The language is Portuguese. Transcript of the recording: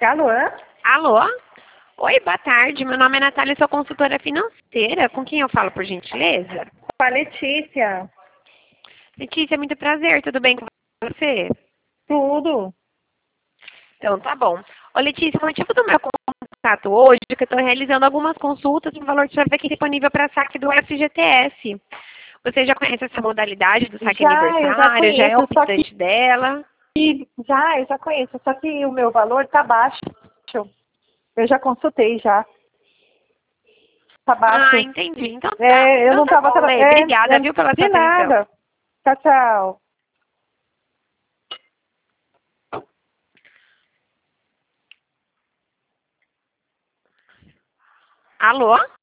Alô? Alô? Oi, boa tarde. Meu nome é Natália, sou consultora financeira. Com quem eu falo, por gentileza? Com a Letícia. Letícia, muito prazer. Tudo bem com você? Tudo. Então, tá bom. Ô, Letícia, o motivo do meu contato hoje é que eu estou realizando algumas consultas no valor de chave aqui disponível para saque do FGTS. Você já conhece essa modalidade do saque Eu já aniversário? Já é conheço, só optante dela? eu já conheço, só que o meu valor tá baixo. Eu já consultei já. Tá Ah, baixo. entendi. Então tá. Eu Então não tá tava bom, Lê. Obrigada, viu, pela sua de atenção. nada. Tchau, tchau. Alô?